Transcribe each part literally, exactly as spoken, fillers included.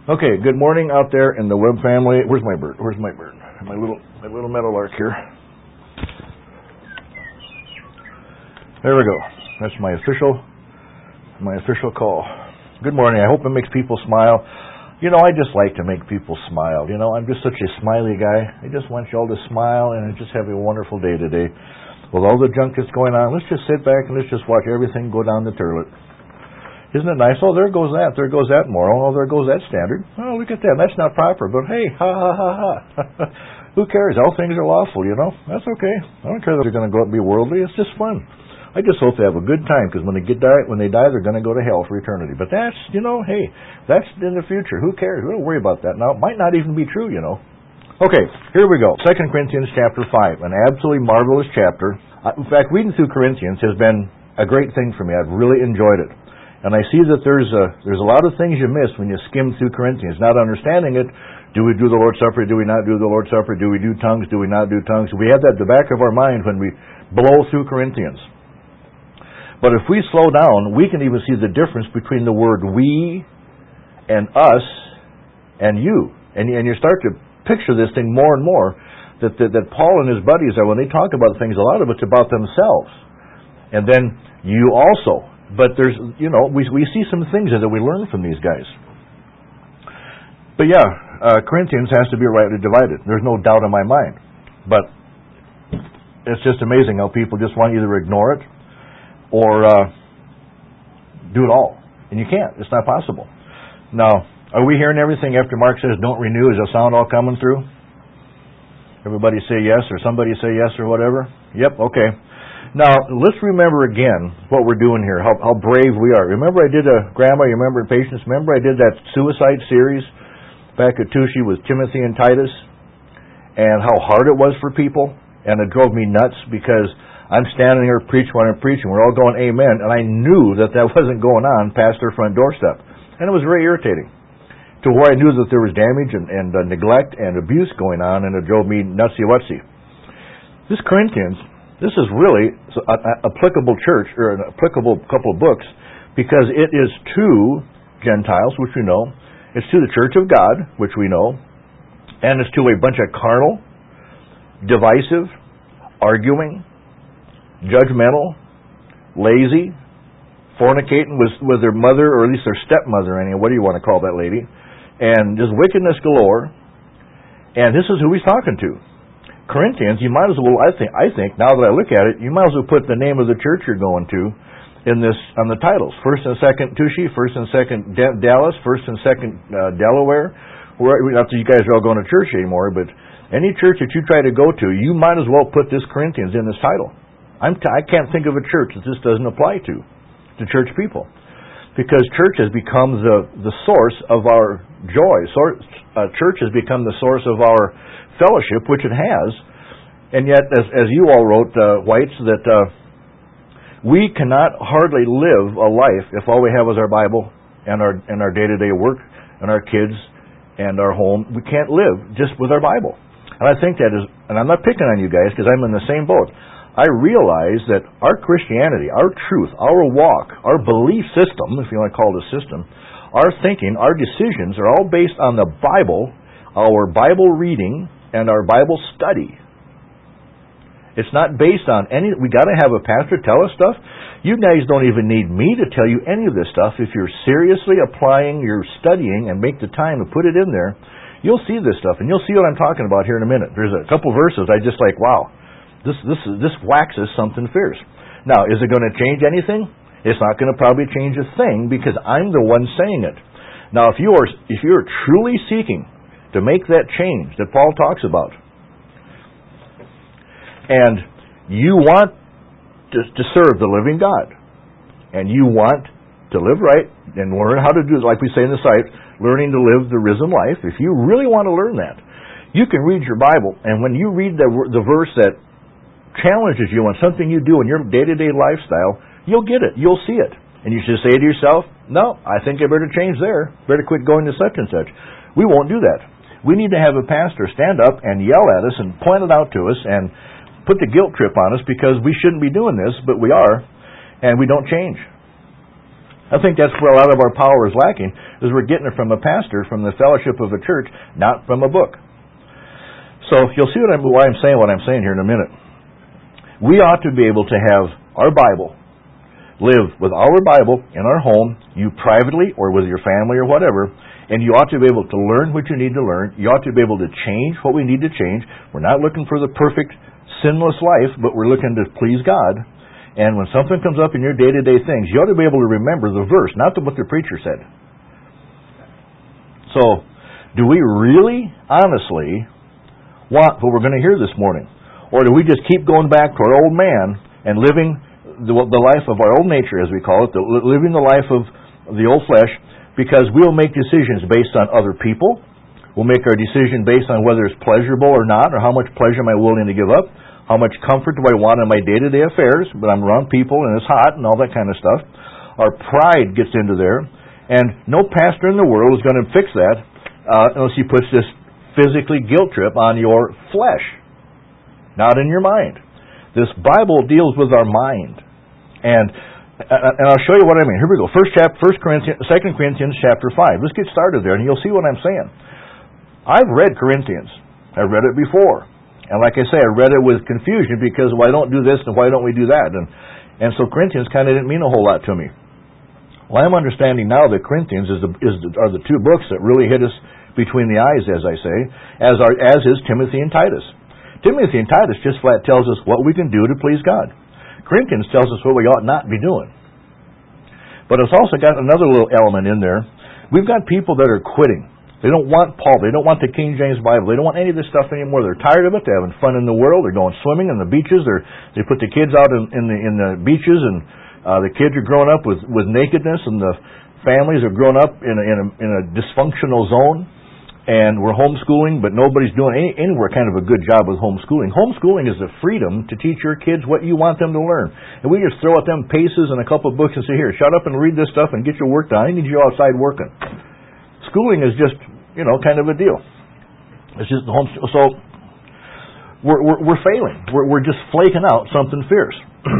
Okay, good morning out there in the web family. Where's my bird? Where's my bird? My little my little meadowlark here. There we go. That's my official my official call. Good morning. I hope it makes people smile. You know, I just like to make people smile. You know, I'm just such a smiley guy. I just want you all to smile and just have a wonderful day today. With all the junk that's going on, let's just sit back and let's just watch everything go down the toilet. Isn't it nice? Oh, there goes that. There goes that moral. Oh, there goes that standard. Oh, look at that. That's not proper. But hey, ha, ha, ha, ha. Who cares? All things are lawful, you know. That's okay. I don't care that they're going to go out and be worldly. It's just fun. I just hope they have a good time, because when they get die, when they die, they're going to go to hell for eternity. But that's, you know, hey, that's in the future. Who cares? We don't worry about that now. It might not even be true, you know. Okay, here we go. Second Corinthians chapter five, an absolutely marvelous chapter. In fact, reading through Corinthians has been a great thing for me. I've really enjoyed it. And I see that there's a, there's a lot of things you miss when you skim through Corinthians. Not understanding it, do we do the Lord's Supper, do we not do the Lord's Supper, do we do tongues, do we not do tongues? We have that at the back of our mind when we blow through Corinthians. But if we slow down, we can even see the difference between the word we and us and you. And, and you start to picture this thing more and more, that, that, that Paul and his buddies are, when they talk about things, a lot of it's about themselves. And then you also. But there's, you know, we we see some things that we learn from these guys. But yeah, uh, Corinthians has to be rightly divided. There's no doubt in my mind. But it's just amazing how people just want to either ignore it or uh, do it all. And you can't. It's not possible. Now, are we hearing everything after Mark says, don't renew? Is the sound all coming through? Everybody say yes, or somebody say yes, or whatever? Yep, okay. Now, let's remember again what we're doing here, how, how brave we are. Remember I did a, Grandma, you remember in Patience, remember I did that suicide series back at Tushy with Timothy and Titus, and how hard it was for people, and it drove me nuts because I'm standing here preaching when I'm preaching, we're all going amen, and I knew that that wasn't going on past their front doorstep. And it was very irritating, to where I knew that there was damage and, and uh, neglect and abuse going on, and it drove me nutsy-wutsy. This Corinthians, this is really an applicable church, or an applicable couple of books, because it is to Gentiles, which we know, it's to the church of God, which we know, and it's to a bunch of carnal, divisive, arguing, judgmental, lazy, fornicating with, with their mother, or at least their stepmother, anyway, what do you want to call that lady, and just wickedness galore, and this is who he's talking to. Corinthians, you might as well, I think, I think, now that I look at it, you might as well put the name of the church you're going to in this, on the titles. First and second Tushy, first and second D- Dallas, first and second uh, Delaware. Where, not that you guys are all going to church anymore, but any church that you try to go to, you might as well put this Corinthians in this title. I'm t- I can't think of a church that this doesn't apply to, to church people. Because church has become the, the source of our joy. So, uh, church has become the source of our fellowship, which it has, and yet, as, as you all wrote, uh, Whites, that uh, we cannot hardly live a life if all we have is our Bible and our and our day-to-day work and our kids and our home. We can't live just with our Bible. And I think that is, and I'm not picking on you guys because I'm in the same boat. I realize that our Christianity, our truth, our walk, our belief system, if you want to call it a system, our thinking, our decisions are all based on the Bible, our Bible reading, and our Bible study. It's not based on any, we got to have a pastor tell us stuff. You guys don't even need me to tell you any of this stuff. If you're seriously applying your studying and make the time to put it in there, you'll see this stuff, and you'll see what I'm talking about here in a minute. There's a couple verses I just like, wow, this this this waxes something fierce. Now, is it going to change anything? It's not going to probably change a thing because I'm the one saying it. Now, if you are if you're truly seeking to make that change that Paul talks about, and you want to, to serve the living God, and you want to live right and learn how to do it, like we say in the site, learning to live the risen life, if you really want to learn that, you can read your Bible, and when you read the, the verse that challenges you on something you do in your day-to-day lifestyle, you'll get it, you'll see it. And you should say to yourself, no, I think I better change there, better quit going to such and such. We won't do that. We need to have a pastor stand up and yell at us and point it out to us and put the guilt trip on us because we shouldn't be doing this, but we are, and we don't change. I think that's where a lot of our power is lacking, is we're getting it from a pastor, from the fellowship of a church, not from a book. So you'll see what I'm, why I'm saying what I'm saying here in a minute. We ought to be able to have our Bible, live with our Bible in our home, you privately or with your family or whatever, and you ought to be able to learn what you need to learn. You ought to be able to change what we need to change. We're not looking for the perfect, sinless life, but we're looking to please God. And when something comes up in your day-to-day things, you ought to be able to remember the verse, not what the preacher said. So, do we really, honestly, want what we're going to hear this morning? Or do we just keep going back to our old man and living the, the life of our old nature, as we call it, the, living the life of the old flesh, because we'll make decisions based on other people. We'll make our decision based on whether it's pleasurable or not, or how much pleasure am I willing to give up. How much comfort do I want in my day-to-day affairs, but I'm around people and it's hot and all that kind of stuff. Our pride gets into there, and no pastor in the world is going to fix that uh, unless he puts this physically guilt trip on your flesh, not in your mind. This Bible deals with our mind. And and I'll show you what I mean. Here we go. First chapter, First Corinthians, Second Corinthians chapter five. Let's get started there, and you'll see what I'm saying. I've read Corinthians. I've read it before. And like I say, I read it with confusion because why don't do this and why don't we do that? And and so Corinthians kind of didn't mean a whole lot to me. Well, I'm understanding now that Corinthians is the, is the, are the two books that really hit us between the eyes, as I say, as are, as is Timothy and Titus. Timothy and Titus just flat tells us what we can do to please God. Corinthians tells us what we ought not be doing. But it's also got another little element in there. We've got people that are quitting. They don't want Paul. They don't want the King James Bible. They don't want any of this stuff anymore. They're tired of it. They're having fun in the world. They're going swimming in the beaches. They're, they put the kids out in, in the in the beaches, and uh, the kids are growing up with, with nakedness, and the families are growing up in a, in a, in a dysfunctional zone. And we're homeschooling, but nobody's doing any, anywhere kind of a good job with homeschooling. Homeschooling is the freedom to teach your kids what you want them to learn. And we just throw at them paces and a couple of books and say, here, shut up and read this stuff and get your work done. I need you outside working. Schooling is just, you know, kind of a deal. It's just the home. So we're we're, we're failing. We're we're just flaking out something fierce.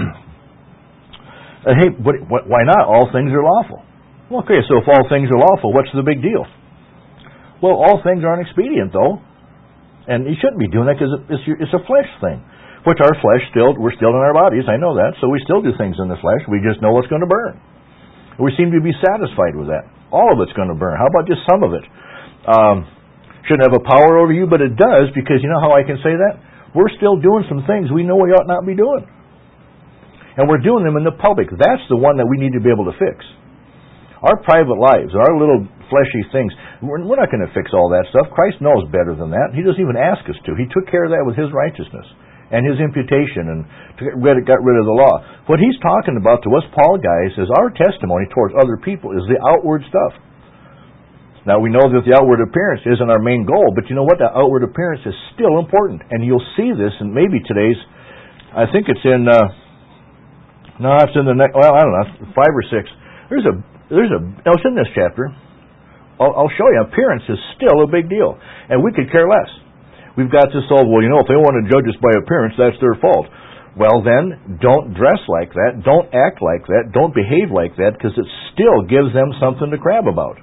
uh, hey, what, what, why not? All things are lawful. Well, okay, so if all things are lawful, what's the big deal? Well, all things aren't expedient, though, and you shouldn't be doing that because it's it's a flesh thing. Which our flesh still we're still in our bodies. I know that, so we still do things in the flesh. We just know what's going to burn. We seem to be satisfied with that. All of it's going to burn. How about just some of it? Um, shouldn't have a power over you, but it does, because you know how I can say that? We're still doing some things we know we ought not be doing. And we're doing them in the public. That's the one that we need to be able to fix. Our private lives, our little fleshy things, we're, we're not going to fix all that stuff. Christ knows better than that. He doesn't even ask us to. He took care of that with His righteousness and His imputation, and got rid of the law. What He's talking about to us, Paul guys, is our testimony towards other people is the outward stuff. Now, we know that the outward appearance isn't our main goal, but you know what? The outward appearance is still important. And you'll see this in maybe today's, I think it's in, uh, no, it's in the next, well, I don't know, five or six. There's a, there's a, no, it's in this chapter. I'll, I'll show you. Appearance is still a big deal. And we could care less. We've got this old, well, you know, if they want to judge us by appearance, that's their fault. Well, then, don't dress like that. Don't act like that. Don't behave like that, because it still gives them something to crab about.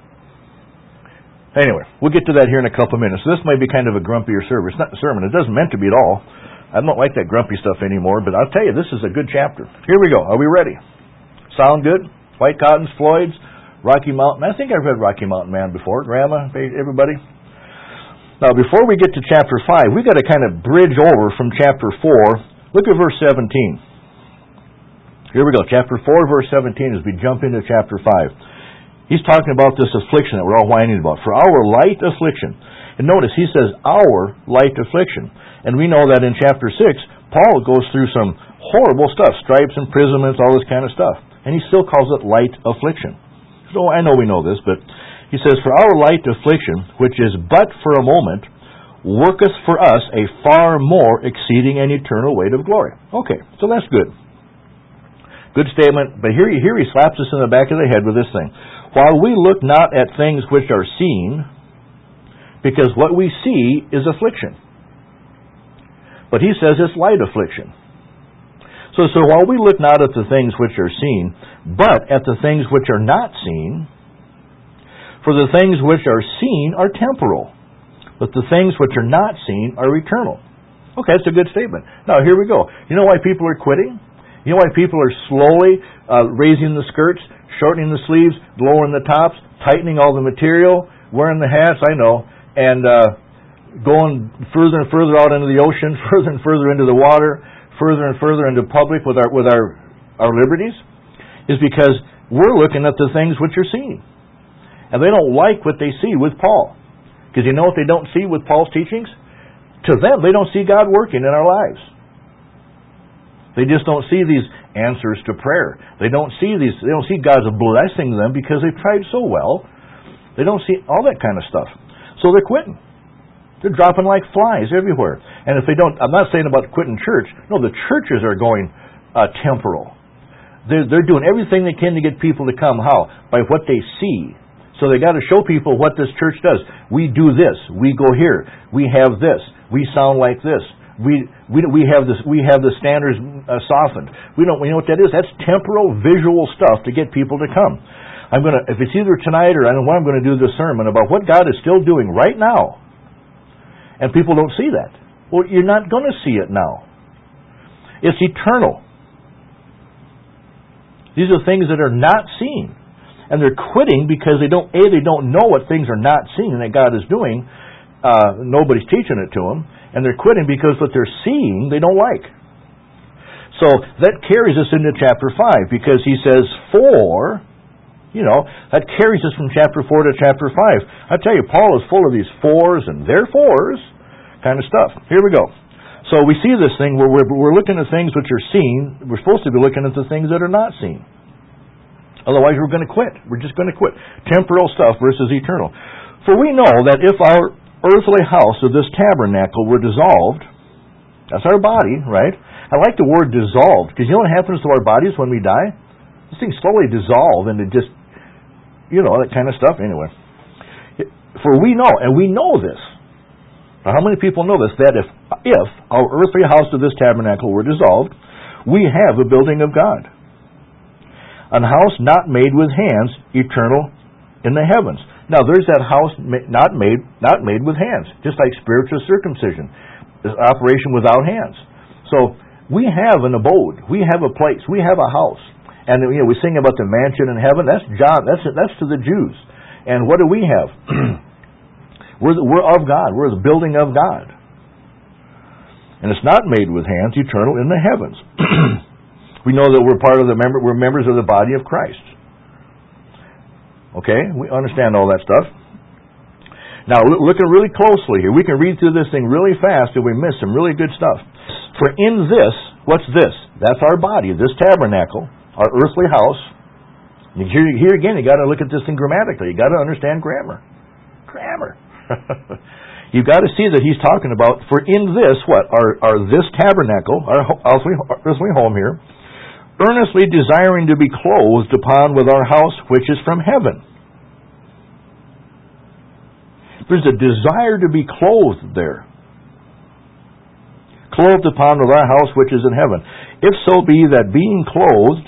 Anyway, we'll get to that here in a couple of minutes. This might be kind of a grumpier service, not a sermon. It doesn't meant to be at all. I don't like that grumpy stuff anymore, but I'll tell you, this is a good chapter. Here we go. Are we ready? Sound good? White Cottons, Floyd's, Rocky Mountain. I think I've read Rocky Mountain Man before. Grandma, everybody? Now, before we get to chapter five, we've got to kind of bridge over from chapter four. Look at verse seventeen. Here we go. Chapter four, verse seventeen, as we jump into chapter five. He's talking about this affliction that we're all whining about. For our light affliction. And notice, he says, our light affliction. And we know that in chapter six, Paul goes through some horrible stuff. Stripes, imprisonments, all this kind of stuff. And he still calls it light affliction. So I know we know this, but he says, for our light affliction, which is but for a moment, worketh for us a far more exceeding and eternal weight of glory. Okay, so that's good. Good statement, but here, here he slaps us in the back of the head with this thing. While we look not at things which are seen, because what we see is affliction. But he says it's light affliction. So, so while we look not at the things which are seen, but at the things which are not seen, for the things which are seen are temporal, but the things which are not seen are eternal. Okay, that's a good statement. Now, here we go. You know why people are quitting? You know why people are slowly uh, raising the skirts, shortening the sleeves, lowering the tops, tightening all the material, wearing the hats, I know, and uh, going further and further out into the ocean, further and further into the water, further and further into public with our with our, our liberties, is because we're looking at the things which are seen. And they don't like what they see with Paul. Because you know what they don't see with Paul's teachings? To them, they don't see God working in our lives. They just don't see these answers to prayer. They don't see these. They don't see God's blessing them because they've tried so well. They don't see all that kind of stuff. So they're quitting. They're dropping like flies everywhere. And if they don't, I'm not saying about quitting church. No, the churches are going uh, temporal. They're, they're doing everything they can to get people to come. How? By what they see. So they got to show people what this church does. We do this. We go here. We have this. We sound like this. We we we have this. We have the standards uh, softened. We don't. We know what that is. That's temporal, visual stuff to get people to come. I'm gonna. If it's either tonight or I don't know when I'm going to do this sermon about what God is still doing right now. And people don't see that. Well, you're not going to see it now. It's eternal. These are things that are not seen. And they're quitting because they don't, A, they don't know what things are not seen that God is doing. Uh, nobody's teaching it to them. And they're quitting because what they're seeing they don't like. So that carries us into chapter five because he says, for... You know, that carries us from chapter four to chapter five. I tell you, Paul is full of these fors and therefores kind of stuff. Here we go. So we see this thing where we're, we're looking at things which are seen. We're supposed to be looking at the things that are not seen. Otherwise, we're going to quit. We're just going to quit. Temporal stuff versus eternal. For we know that if our earthly house of this tabernacle were dissolved, that's our body, right? I like the word dissolved because you know what happens to our bodies when we die? This thing slowly dissolve into just You know, that kind of stuff. Anyway. For we know, and we know this. Now, how many people know this? That if if our earthly house of this tabernacle were dissolved, we have a building of God. An house not made with hands, eternal in the heavens. Now, there's that house not made not made with hands, just like spiritual circumcision, is operation without hands. So, we have an abode. We have a place. We have a house. And you know, we sing about the mansion in heaven. That's John. That's that's to the Jews. And what do we have? we're the, we're of God. We're the building of God. And it's not made with hands, eternal in the heavens. We know that we're part of the member. We're members of the body of Christ. Okay, we understand all that stuff. Now, looking really closely here, we can read through this thing really fast and we miss some really good stuff. For in this, what's this? That's our body, this tabernacle. Our earthly house. Here, here again, you got to look at this thing grammatically. You got to understand grammar. Grammar. You've got to see that he's talking about, for in this, what? Our, our this tabernacle, our earthly, earthly home here, earnestly desiring to be clothed upon with our house which is from heaven. There's a desire to be clothed there. Clothed upon with our house which is in heaven. If so be that being clothed,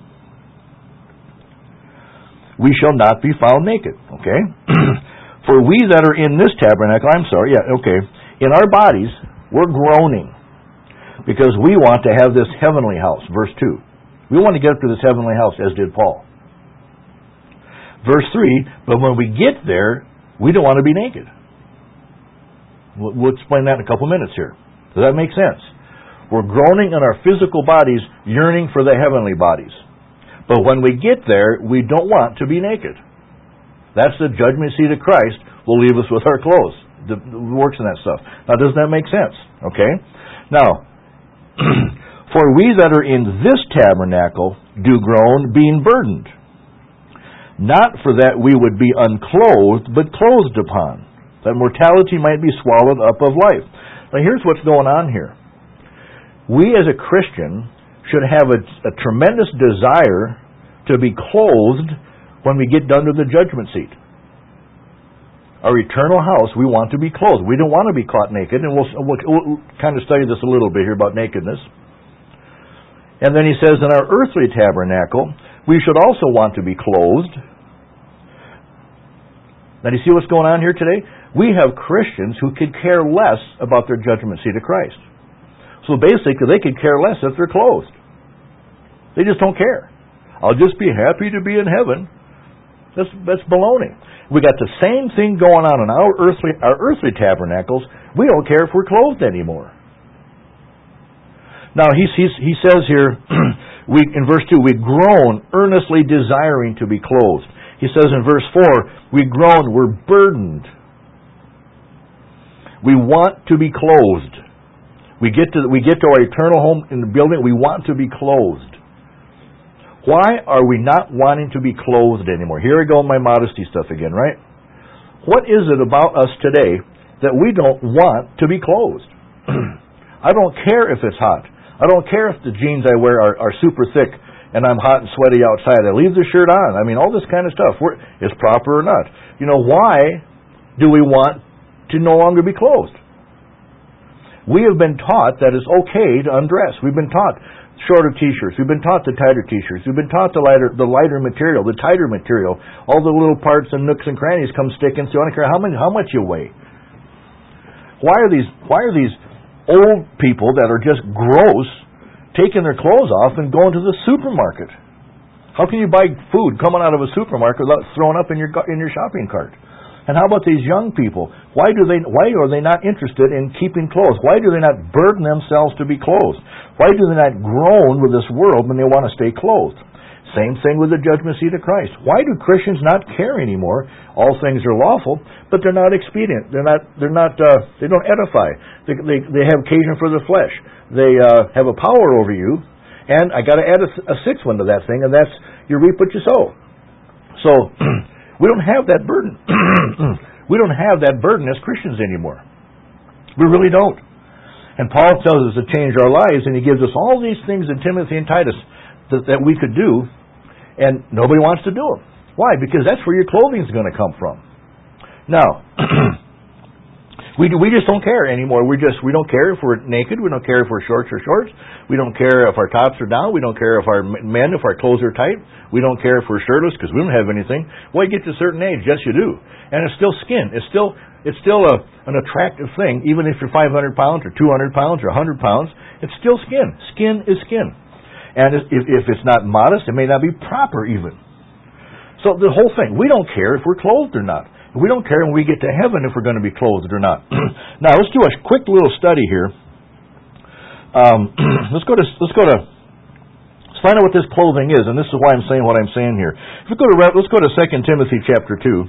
we shall not be found naked. Okay? For we that are in this tabernacle, I'm sorry, yeah, okay, in our bodies, we're groaning because we want to have this heavenly house. Verse two. We want to get up to this heavenly house, as did Paul. Verse three, but when we get there, we don't want to be naked. We'll, we'll explain that in a couple minutes here. Does that make sense? We're groaning in our physical bodies, yearning for the heavenly bodies. But when we get there, we don't want to be naked. That's the judgment seat of Christ will leave us with our clothes. The, the works and that stuff. Now, doesn't that make sense? Okay? Now, for we that are in this tabernacle do groan, being burdened. Not for that we would be unclothed, but clothed upon, that mortality might be swallowed up of life. Now, here's what's going on here. We as a Christian should have a, a tremendous desire to be clothed when we get done to the judgment seat. Our eternal house, we want to be clothed. We don't want to be caught naked, and we'll, we'll, we'll kind of study this a little bit here about nakedness. And then he says, in our earthly tabernacle, we should also want to be clothed. Now, do you see what's going on here today? We have Christians who could care less about their judgment seat of Christ. So basically, they could care less if they're clothed. They just don't care. I'll just be happy to be in heaven. That's, that's baloney. We got the same thing going on in our earthly, our earthly tabernacles. We don't care if we're clothed anymore. Now, he, he, he says here, we, in verse two, we groan, earnestly desiring to be clothed. He says in verse four, we groan, we're burdened. We want to be clothed. We get to we get to our eternal home in the building, we want to be clothed. Why are we not wanting to be clothed anymore? Here I go with my modesty stuff again, right? What is it about us today that we don't want to be clothed? I don't care if it's hot. I don't care if the jeans I wear are, are super thick and I'm hot and sweaty outside. I leave the shirt on. I mean, all this kind of stuff. We're, is proper or not? You know, why do we want to no longer be clothed? We have been taught that it's okay to undress. We've been taught shorter t-shirts. We've been taught the tighter t-shirts. We've been taught the lighter, the lighter material, the tighter material. All the little parts and nooks and crannies come sticking. So I don't care how many, how much you weigh. Why are these? Why are these old people that are just gross taking their clothes off and going to the supermarket? How can you buy food coming out of a supermarket without throwing up in your in your shopping cart? And how about these young people? Why do they? Why are they not interested in keeping clothes? Why do they not burden themselves to be clothed? Why do they not groan with this world when they want to stay clothed? Same thing with the judgment seat of Christ. Why do Christians not care anymore? All things are lawful, but they're not expedient. They're not. They're not. Uh, they don't edify. They, they they have occasion for the flesh. They uh, have a power over you. And I got to add a, a sixth one to that thing, and that's you reap what you sow. So. We don't have that burden. We don't have that burden as Christians anymore. We really don't. And Paul tells us to change our lives, and he gives us all these things in Timothy and Titus that, that we could do, and nobody wants to do them. Why? Because that's where your clothing is going to come from. Now, we we just don't care anymore. We just we don't care if we're naked. We don't care if we're shorts or shorts. We don't care if our tops are down. We don't care if our men, if our clothes are tight. We don't care if we're shirtless because we don't have anything. Well, you get to a certain age, yes, you do, and it's still skin. It's still it's still a an attractive thing, even if you're five hundred pounds or two hundred pounds or one hundred pounds. It's still skin. Skin is skin, and if, if it's not modest, it may not be proper even. So the whole thing, we don't care if we're clothed or not. We don't care when we get to heaven if we're going to be clothed or not. Now let's do a quick little study here. Um, let's go to let's go to let's find out what this clothing is, and this is why I'm saying what I'm saying here. If we go to let's go to Second Timothy chapter two.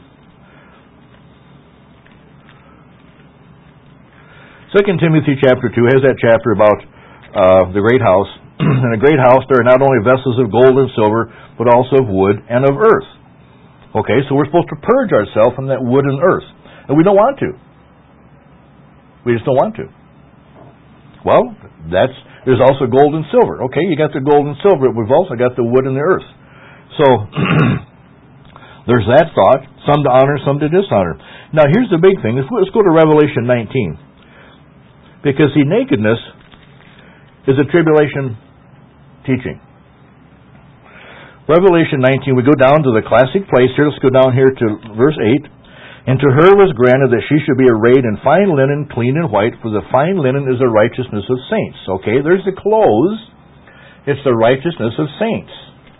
Second Timothy chapter two has that chapter about uh, the great house. In a great house, there are not only vessels of gold and silver, but also of wood and of earth. Okay, so we're supposed to purge ourselves from that wood and earth. And we don't want to. We just don't want to. Well, that's there's also gold and silver. Okay, you got the gold and silver, but we've also got the wood and the earth. So, there's that thought. Some to honor, some to dishonor. Now, here's the big thing. Let's, let's go to Revelation nineteen. Because, see, nakedness is a tribulation teaching. Revelation nineteen, we go down to the classic place here. Let's go down here to verse eight. And to her was granted that she should be arrayed in fine linen, clean and white, for the fine linen is the righteousness of saints. Okay, there's the clothes. It's the righteousness of saints.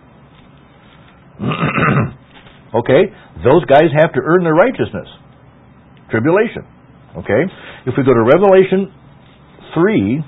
Okay, those guys have to earn their righteousness. Tribulation. Okay, if we go to Revelation three,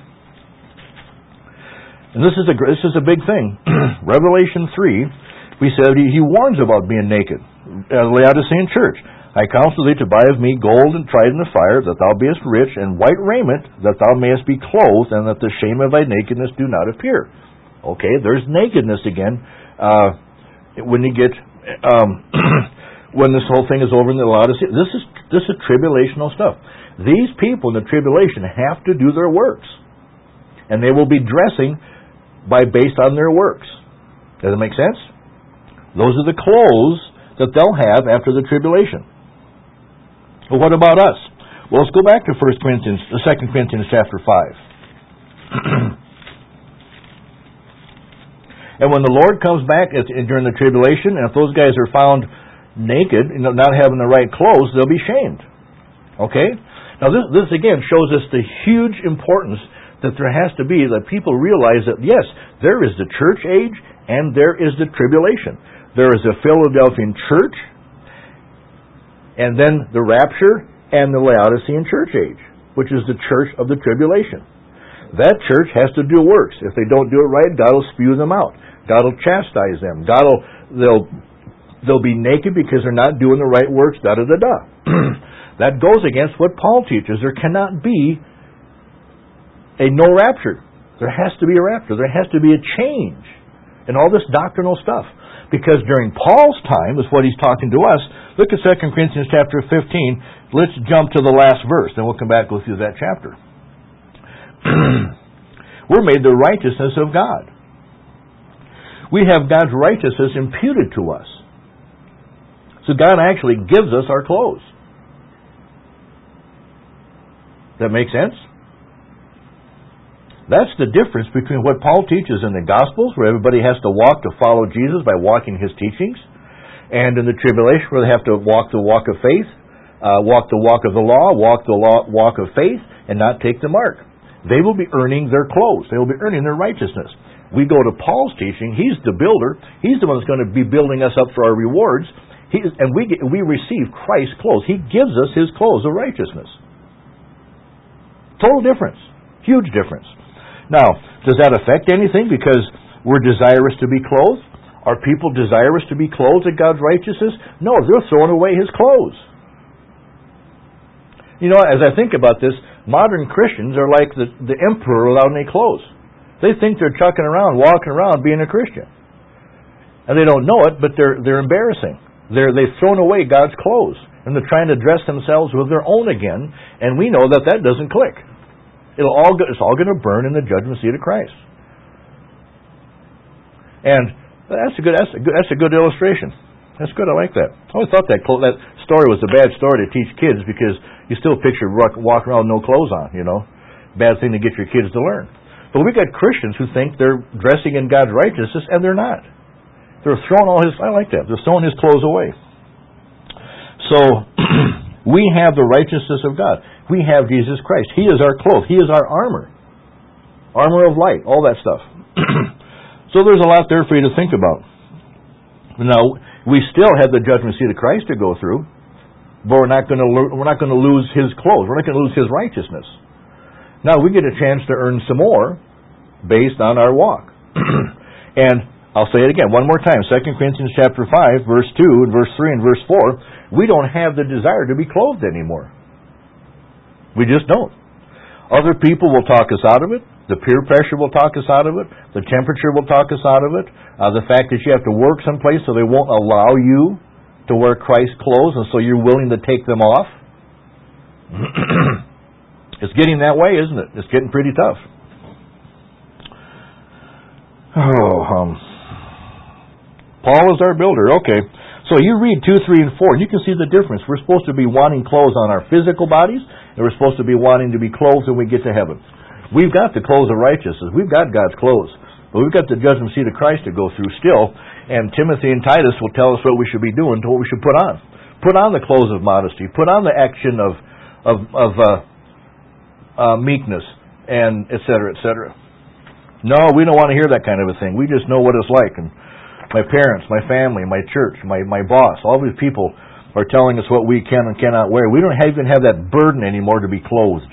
and this is a this is a big thing. Revelation three, we said he, he warns about being naked. Uh, Laodicean church, I counsel thee to buy of me gold and tried in the fire, that thou beest rich, and white raiment, that thou mayest be clothed, and that the shame of thy nakedness do not appear. Okay, there's nakedness again. Uh, when you get um, when this whole thing is over in the Laodicea, this is this is tribulational stuff. These people in the tribulation have to do their works, and they will be dressing by based on their works. Does that make sense? Those are the clothes that they'll have after the tribulation. Well, what about us? Well, let's go back to First Corinthians, Second Corinthians chapter five. And when the Lord comes back it's, during the tribulation, and if those guys are found naked, you know, not having the right clothes, they'll be shamed. Okay? Now this, this again shows us the huge importance that there has to be, that people realize that yes, there is the church age and there is the tribulation. There is the Philadelphian church, and then the rapture, and the Laodicean church age, which is the church of the tribulation. That church has to do works. If they don't do it right, God will spew them out. God will chastise them. God will, they'll, they'll be naked because they're not doing the right works, da-da-da-da. That goes against what Paul teaches. There cannot be a no rapture. There has to be a rapture. There has to be a change in all this doctrinal stuff. Because during Paul's time, is what he's talking to us. Look at Second Corinthians chapter fifteen. Let's jump to the last verse, then we'll come back and go through that chapter. We're made the righteousness of God. We have God's righteousness imputed to us. So God actually gives us our clothes. That make sense? That's the difference between what Paul teaches in the Gospels, where everybody has to walk to follow Jesus by walking His teachings, and in the tribulation, where they have to walk the walk of faith, uh, walk the walk of the law, walk the law, walk of faith, and not take the mark. They will be earning their clothes. They will be earning their righteousness. We go to Paul's teaching. He's the builder. He's the one that's going to be building us up for our rewards. He, and we get, we receive Christ's clothes. He gives us His clothes of righteousness. Total difference. Huge difference. Now, does that affect anything because we're desirous to be clothed? Are people desirous to be clothed in God's righteousness? No, they're throwing away His clothes. You know, as I think about this, modern Christians are like the, the emperor without any clothes. They think they're chucking around, walking around, being a Christian. And they don't know it, but they're they're embarrassing. They're, they've thrown away God's clothes, and they're trying to dress themselves with their own again, and we know that that doesn't click. It'll all go, it's all going to burn in the judgment seat of Christ. And that's a good that's a good that's a good illustration. That's good. I like that. I always thought that that story was a bad story to teach kids because you still picture walking around with no clothes on. You know, bad thing to get your kids to learn. But we got Christians who think they're dressing in God's righteousness, and they're not. They're throwing all His. I like that. They're throwing His clothes away. So we have the righteousness of God. We have Jesus Christ. He is our clothes. He is our armor. Armor of light, all that stuff. So there's a lot there for you to think about. Now, we still have the judgment seat of Christ to go through, but we're not going to we're not going to lose His clothes. We're not going to lose His righteousness. Now, we get a chance to earn some more based on our walk. And I'll say it again one more time. Second Corinthians chapter five, verse two, and verse three, and verse four. We don't have the desire to be clothed anymore. We just don't. Other people will talk us out of it. The peer pressure will talk us out of it. The temperature will talk us out of it. Uh, the fact that you have to work someplace so they won't allow you to wear Christ's clothes, and so you're willing to take them off. It's getting that way, isn't it? It's getting pretty tough. Oh, um, Paul is our builder. Okay. So you read two, three, and four, and you can see the difference. We're supposed to be wanting clothes on our physical bodies, and we're supposed to be wanting to be clothed when we get to heaven. We've got the clothes of righteousness. We've got God's clothes. But we've got the judgment seat of Christ to go through still, and Timothy and Titus will tell us what we should be doing, to what we should put on. Put on the clothes of modesty. Put on the action of of, of uh, uh, meekness, and et cetera, et cetera. No, we don't want to hear that kind of a thing. We just know what it's like. And my parents, my family, my church, my, my boss, all these people are telling us what we can and cannot wear. We don't even have that burden anymore to be clothed.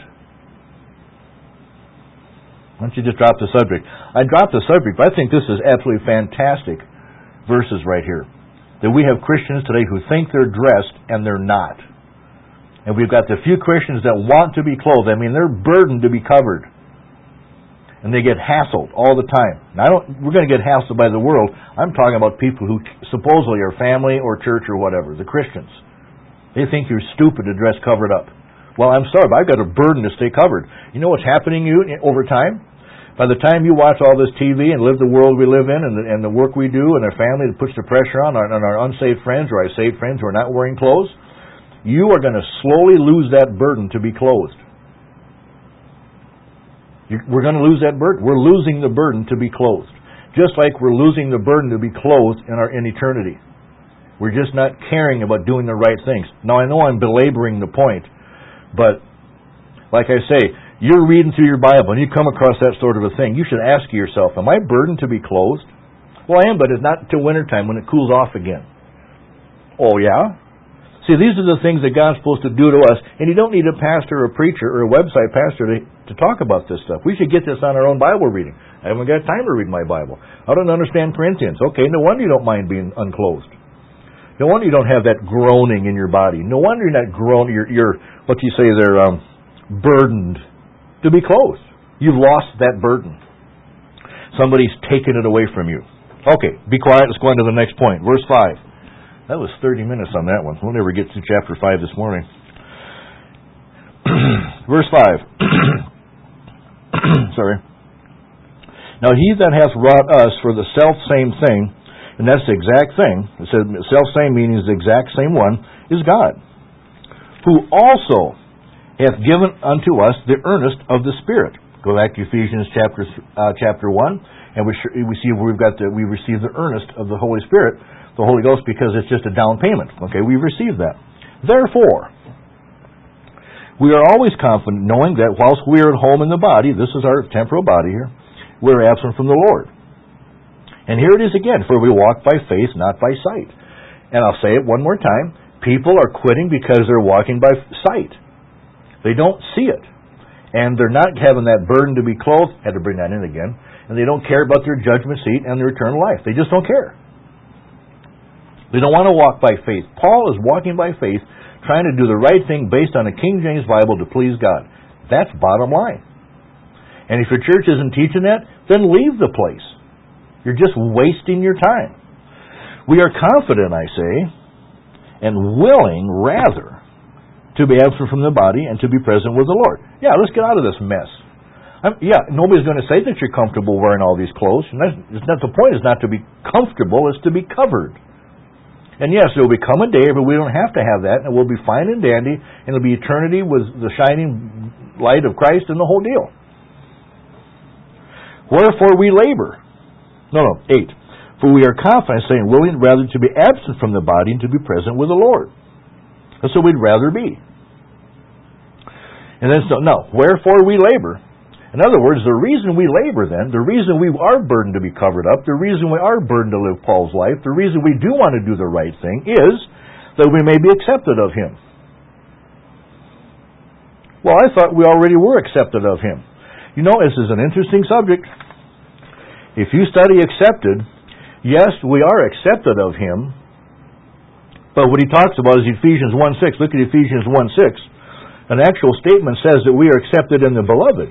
Why don't you just drop the subject? I dropped the subject, but I think this is absolutely fantastic verses right here. That we have Christians today who think they're dressed and they're not. And we've got the few Christians that want to be clothed. I mean, they're burdened to be covered. And they get hassled all the time. Now, I don't, we're going to get hassled by the world. I'm talking about people who supposedly are family or church or whatever, the Christians. They think you're stupid to dress covered up. Well, I'm sorry, but I've got a burden to stay covered. You know what's happening to you over time? By the time you watch all this T V and live the world we live in and the, and the work we do and our family that puts the pressure on our, on our unsaved friends or our saved friends who are not wearing clothes, you are going to slowly lose that burden to be clothed. We're going to lose that burden. We're losing the burden to be clothed. Just like we're losing the burden to be clothed in our in eternity. We're just not caring about doing the right things. Now, I know I'm belaboring the point, but like I say, you're reading through your Bible and you come across that sort of a thing. You should ask yourself, am I burdened to be clothed? Well, I am, but it's not until wintertime when it cools off again. Oh, yeah? See, these are the things that God's supposed to do to us, and you don't need a pastor or a preacher or a website pastor to, to talk about this stuff. We should get this on our own Bible reading. I haven't got time to read my Bible. I don't understand Corinthians. Okay, no wonder you don't mind being unclothed. No wonder you don't have that groaning in your body. No wonder you're not groaning, you're, you're what do you say there, um, burdened to be clothed. You've lost that burden. Somebody's taken it away from you. Okay, be quiet. Let's go on to the next point. Verse five. That was thirty minutes on that one. We'll never get to chapter five this morning. Verse five. Sorry. Now he that hath wrought us for the self-same thing, and that's the exact thing, it says self-same meaning is the exact same one, is God, who also hath given unto us the earnest of the Spirit. Go back to Ephesians chapter uh, chapter one, and we, we see we've got the, we receive the earnest of the Holy Spirit, the Holy Ghost, because it's just a down payment. Okay, we received that. Therefore, we are always confident, knowing that whilst we are at home in the body, this is our temporal body here, we are absent from the Lord. And here it is again, for we walk by faith, not by sight. And I'll say it one more time, people are quitting because they're walking by sight. They don't see it. And they're not having that burden to be clothed, had to bring that in again, and they don't care about their judgment seat and their eternal life. They just don't care. They don't want to walk by faith. Paul is walking by faith, trying to do the right thing based on a King James Bible to please God. That's bottom line. And if your church isn't teaching that, then leave the place. You're just wasting your time. We are confident, I say, and willing, rather, to be absent from the body and to be present with the Lord. Yeah, let's get out of this mess. I'm, yeah, nobody's going to say that you're comfortable wearing all these clothes. And that's, that's the point is not to be comfortable, it's to be covered. And yes, there will become a day where we don't have to have that, and we'll be fine and dandy, and it'll be eternity with the shining light of Christ and the whole deal. Wherefore we labor. No, no, eight. For we are confident, saying, willing rather to be absent from the body and to be present with the Lord. That's what we'd rather be. And then, so, no, wherefore we labor. In other words, the reason we labor then, the reason we are burdened to be covered up, the reason we are burdened to live Paul's life, the reason we do want to do the right thing is that we may be accepted of Him. Well, I thought we already were accepted of Him. You know, this is an interesting subject. If you study accepted, yes, we are accepted of Him, but what he talks about is Ephesians one six. Look at Ephesians one six. An actual statement says that we are accepted in the Beloved,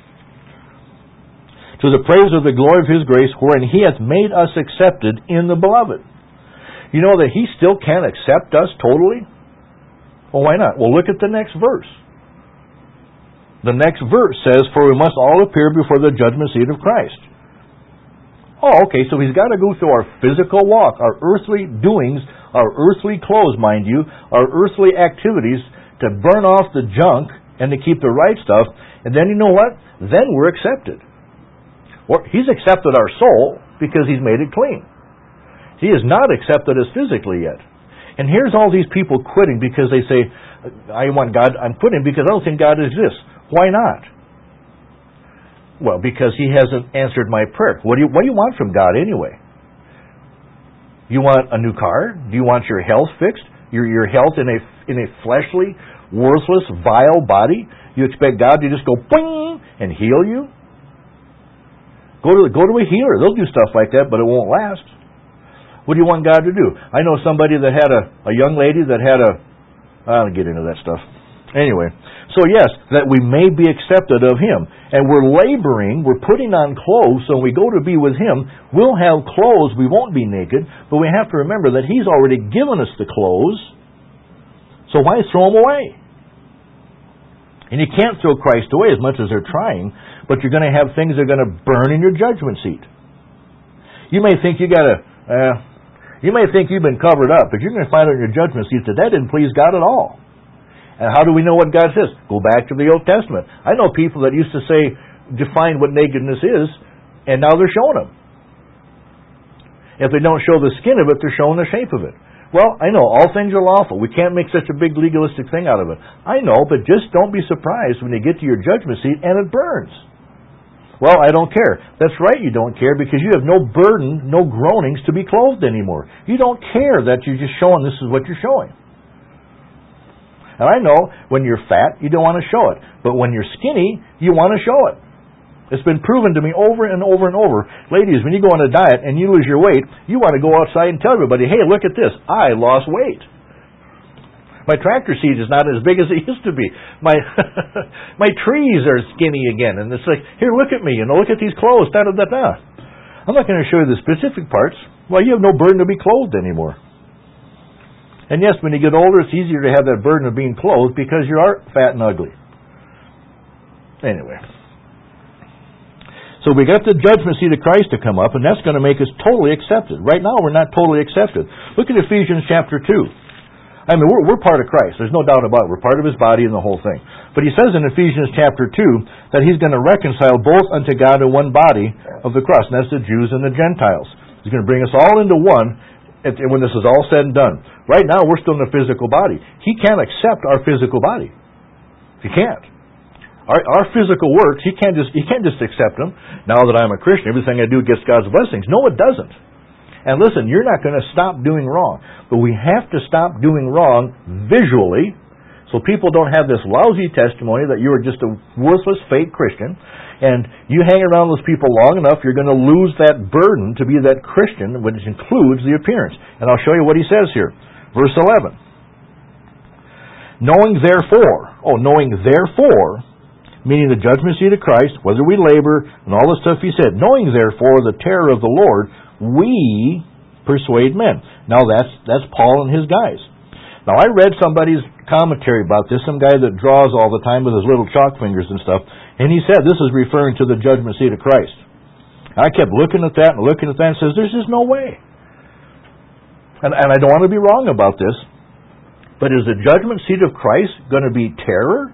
to the praise of the glory of His grace, wherein He hath made us accepted in the Beloved. You know that He still can't accept us totally? Well, why not? Well, look at the next verse. The next verse says, for we must all appear before the judgment seat of Christ. Oh, okay, so He's got to go through our physical walk, our earthly doings, our earthly clothes, mind you, our earthly activities, to burn off the junk and to keep the right stuff, and then you know what? Then we're accepted. Or He's accepted our soul because He's made it clean. He has not accepted us physically yet. And here's all these people quitting because they say, I want God, I'm quitting because I don't think God exists. Why not? Well, because He hasn't answered my prayer. What do you, what do you want from God anyway? You want a new car? Do you want your health fixed? Your, your health in a, in a fleshly, worthless, vile body? You expect God to just go boing and heal you? Go to, go to a healer. They'll do stuff like that, but it won't last. What do you want God to do? I know somebody that had a, a young lady that had a... I don't get into that stuff. Anyway, so yes, that we may be accepted of Him. And we're laboring, we're putting on clothes, so when we go to be with Him, we'll have clothes, we won't be naked, but we have to remember that He's already given us the clothes, so why throw them away? And you can't throw Christ away as much as they're trying, but you're going to have things that are going to burn in your judgment seat. You may think you got to, uh, you may think you've been covered up, but you're going to find out in your judgment seat that that didn't please God at all. And how do we know what God says? Go back to the Old Testament. I know people that used to say, define what nakedness is, and now they're showing them. If they don't show the skin of it, they're showing the shape of it. Well, I know, all things are lawful. We can't make such a big legalistic thing out of it. I know, but just don't be surprised when you get to your judgment seat and it burns. Well, I don't care. That's right, you don't care, because you have no burden, no groanings to be clothed anymore. You don't care that you're just showing this is what you're showing. And I know, when you're fat, you don't want to show it. But when you're skinny, you want to show it. It's been proven to me over and over and over. Ladies, when you go on a diet and you lose your weight, you want to go outside and tell everybody, hey, look at this. I lost weight. My tractor seat is not as big as it used to be. My my trees are skinny again. And it's like, here, look at me. You know, look at these clothes. Da, da, da, da. I'm not going to show you the specific parts. Well, you have no burden to be clothed anymore. And yes, when you get older, it's easier to have that burden of being clothed because you are fat and ugly. Anyway. So we got the judgment seat of Christ to come up, and that's going to make us totally accepted. Right now, we're not totally accepted. Look at Ephesians chapter two. I mean, we're, we're part of Christ. There's no doubt about it. We're part of His body and the whole thing. But He says in Ephesians chapter two that He's going to reconcile both unto God in one body of the cross, and that's the Jews and the Gentiles. He's going to bring us all into one, and when this is all said and done. Right now, we're still in a physical body. He can't accept our physical body. He can't. Our, our physical works, he can't just he can't just accept them. Now that I'm a Christian, everything I do gets God's blessings. No, it doesn't. And listen, you're not going to stop doing wrong. But we have to stop doing wrong visually, so people don't have this lousy testimony that you are just a worthless, fake Christian. And you hang around those people long enough, you're going to lose that burden to be that Christian, which includes the appearance. And I'll show you what he says here. Verse eleven. Knowing therefore, oh, knowing therefore, meaning the judgment seat of Christ, whether we labor, and all the stuff he said. Knowing, therefore, the terror of the Lord, we persuade men. Now, that's that's Paul and his guys. Now, I read somebody's commentary about this, some guy that draws all the time with his little chalk fingers and stuff, and he said this is referring to the judgment seat of Christ. I kept looking at that and looking at that and says, there's just no way. And, and I don't want to be wrong about this, but is the judgment seat of Christ going to be terror?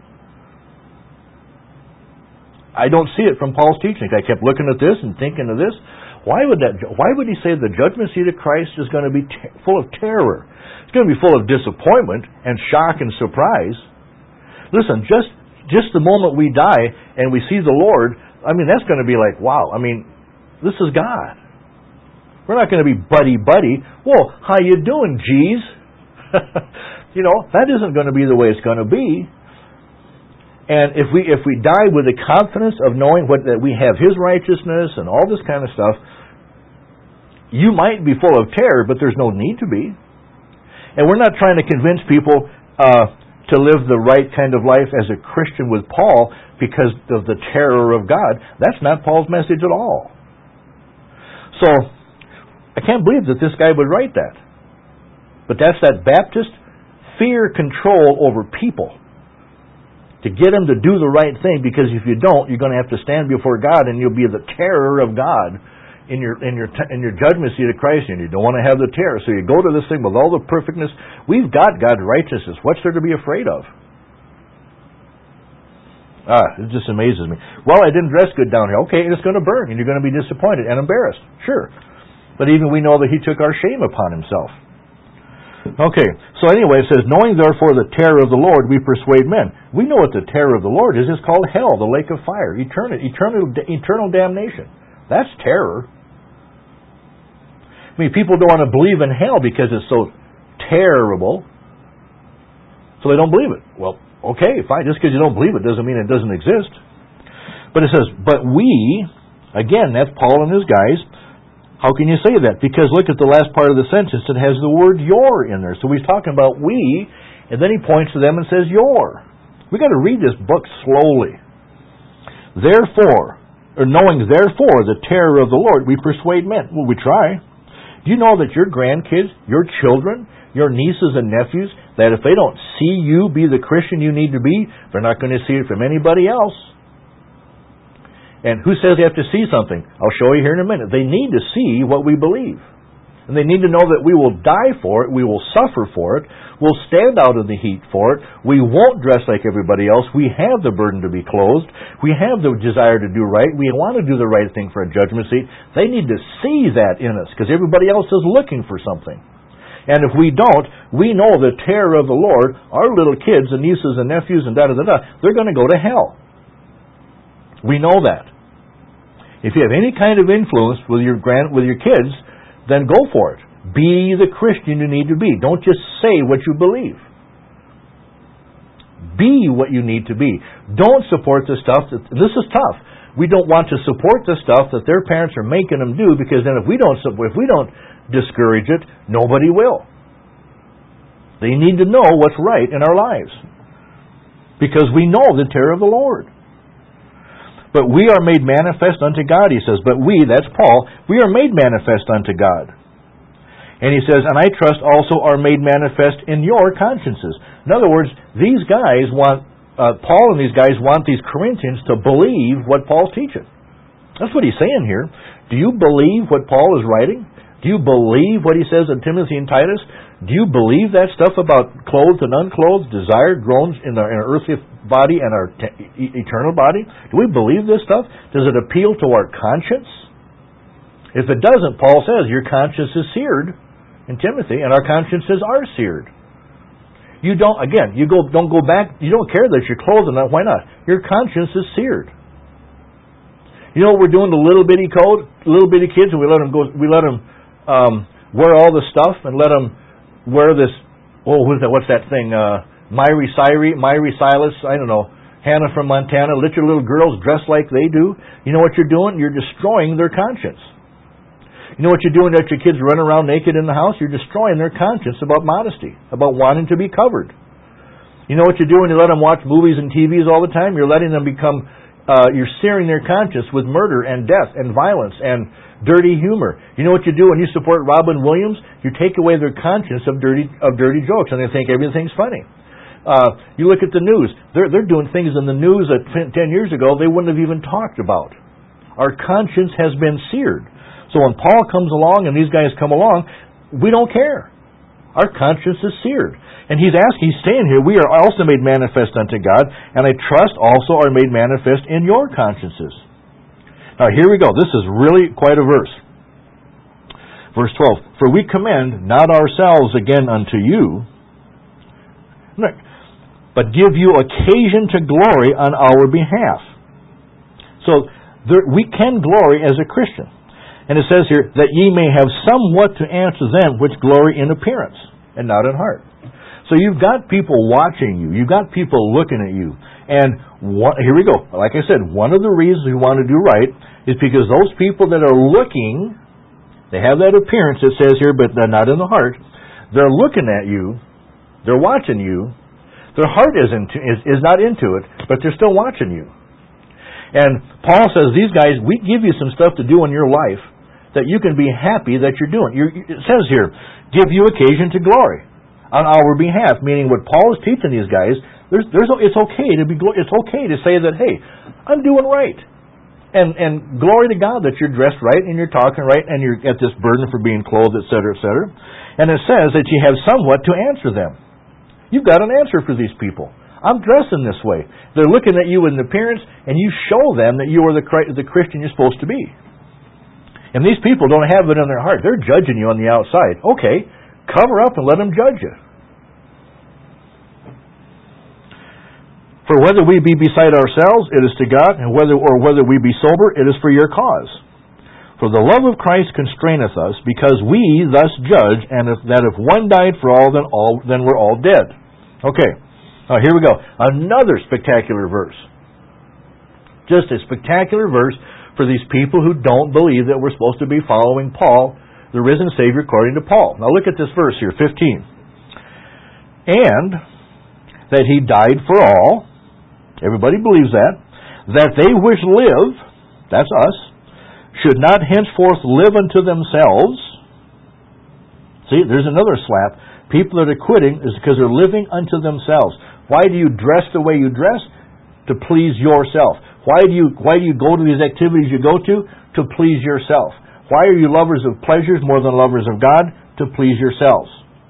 I don't see it from Paul's teaching. I kept looking at this and thinking of this. Why would that? Why would he say the judgment seat of Christ is going to be ter- full of terror? It's going to be full of disappointment and shock and surprise. Listen, just just the moment we die and we see the Lord, I mean, that's going to be like, wow. I mean, this is God. We're not going to be buddy-buddy. Whoa, how you doing, geez? You know, that isn't going to be the way it's going to be. And if we if we die with the confidence of knowing what that we have His righteousness and all this kind of stuff, you might be full of terror, but there's no need to be. And we're not trying to convince people uh, to live the right kind of life as a Christian with Paul because of the terror of God. That's not Paul's message at all. So, I can't believe that this guy would write that. But that's that Baptist fear control over people. To get them to do the right thing, because if you don't, you're going to have to stand before God, and you'll be the terror of God in your in your in your judgment seat of Christ, and you don't want to have the terror. So you go to this thing with all the perfectness. We've got God's righteousness. What's there to be afraid of? Ah, it just amazes me. Well, I didn't dress good down here. Okay, it's going to burn, and you're going to be disappointed and embarrassed. Sure, but even we know that He took our shame upon Himself. Okay, so anyway, it says, knowing therefore the terror of the Lord, we persuade men. We know what the terror of the Lord is. It's called hell, the lake of fire, eternal, eternal, eternal damnation. That's terror. I mean, people don't want to believe in hell because it's so terrible, so they don't believe it. Well, okay, fine. Just because you don't believe it doesn't mean it doesn't exist. But it says, but we, again, that's Paul and his guys. How can you say that? Because look at the last part of the sentence. It has the word your in there. So he's talking about we, and then he points to them and says your. We've got to read this book slowly. Therefore, or knowing therefore the terror of the Lord, we persuade men. Well, we try. Do you know that your grandkids, your children, your nieces and nephews, that if they don't see you be the Christian you need to be, they're not going to see it from anybody else? And who says they have to see something? I'll show you here in a minute. They need to see what we believe. And they need to know that we will die for it, we will suffer for it, we'll stand out in the heat for it, we won't dress like everybody else, we have the burden to be clothed, we have the desire to do right, we want to do the right thing for a judgment seat. They need to see that in us, because everybody else is looking for something. And if we don't, we know the terror of the Lord, our little kids and nieces and nephews and da-da-da-da, they're going to go to hell. We know that. If you have any kind of influence with your grand, with your kids, then go for it. Be the Christian you need to be. Don't just say what you believe. Be what you need to be. Don't support the stuff that, this is tough. We don't want to support the stuff that their parents are making them do, because then if we don't if we don't discourage it, nobody will. They need to know what's right in our lives, because we know the terror of the Lord. But we are made manifest unto God, he says. But we, that's Paul, we are made manifest unto God. And he says, and I trust also are made manifest in your consciences. In other words, these guys want, uh, Paul and these guys want these Corinthians to believe what Paul's teaching. That's what he's saying here. Do you believe what Paul is writing? Do you believe what he says in Timothy and Titus? Do you believe that stuff about clothed and unclothed, desired, groans in our, in our earthly body and our te- eternal body? Do we believe this stuff? Does it appeal to our conscience? If it doesn't, Paul says, your conscience is seared in Timothy, and our consciences are seared. You don't, again, you go, don't go back, you don't care that you're clothed enough, why not? Your conscience is seared. You know what we're doing to little bitty code, little bitty kids, and we let them go, we let them um, wear all the stuff and let them wear this, oh, who's that, what's that thing, uh, Myri Cyrus, Myri Silas, I don't know, Hannah from Montana, let your little girls dress like they do. You know what you're doing? You're destroying their conscience. You know what you're doing? That your kids run around naked in the house? You're destroying their conscience about modesty, about wanting to be covered. You know what you're doing? You let them watch movies and T Vs all the time? You're letting them become, uh, you're searing their conscience with murder and death and violence and dirty humor. You know what you do when you support Robin Williams? You take away their conscience of dirty of dirty jokes, and they think everything's funny. Uh, you look at the news. They're, they're doing things in the news that ten years ago they wouldn't have even talked about. Our conscience has been seared. So when Paul comes along and these guys come along, we don't care. Our conscience is seared. And he's asking, he's saying here, we are also made manifest unto God, and I trust also are made manifest in your consciences. Now here we go. This is really quite a verse. Verse twelve. For we commend not ourselves again unto you, but give you occasion to glory on our behalf. So there, we can glory as a Christian. And it says here, that ye may have somewhat to answer them which glory in appearance, and not in heart. So you've got people watching you. You've got people looking at you. And one, here we go. Like I said, one of the reasons we want to do right is because those people that are looking, they have that appearance, it says here, but they're not in the heart. They're looking at you. They're watching you. Their heart isn't, is, is not into it, but they're still watching you. And Paul says, these guys, we give you some stuff to do in your life that you can be happy that you're doing. You're, it says here, give you occasion to glory on our behalf, meaning what Paul is teaching these guys, there's, there's, it's okay to be, it's okay to say that, hey, I'm doing right. And, and glory to God that you're dressed right and you're talking right and you're at this burden for being clothed, et cetera, et cetera. And it says that you have somewhat to answer them. You've got an answer for these people. I'm dressing this way. They're looking at you in appearance, and you show them that you are the, the Christian you're supposed to be. And these people don't have it in their heart. They're judging you on the outside. Okay, cover up and let them judge you. For whether we be beside ourselves, it is to God, and whether or whether we be sober, it is for your cause. For the love of Christ constraineth us, because we thus judge, and if, that if one died for all, then all, then we're all dead. Okay, now here we go. Another spectacular verse. Just a spectacular verse for these people who don't believe that we're supposed to be following Paul, the risen Savior, according to Paul. Now look at this verse here, fifteen. And that he died for all, everybody believes that, that they which live, that's us, should not henceforth live unto themselves. See, there's another slap. People that are quitting is because they're living unto themselves. Why do you dress the way you dress? To please yourself. Why do you why do you go to these activities you go to? To please yourself. Why are you lovers of pleasures more than lovers of God? To please yourselves.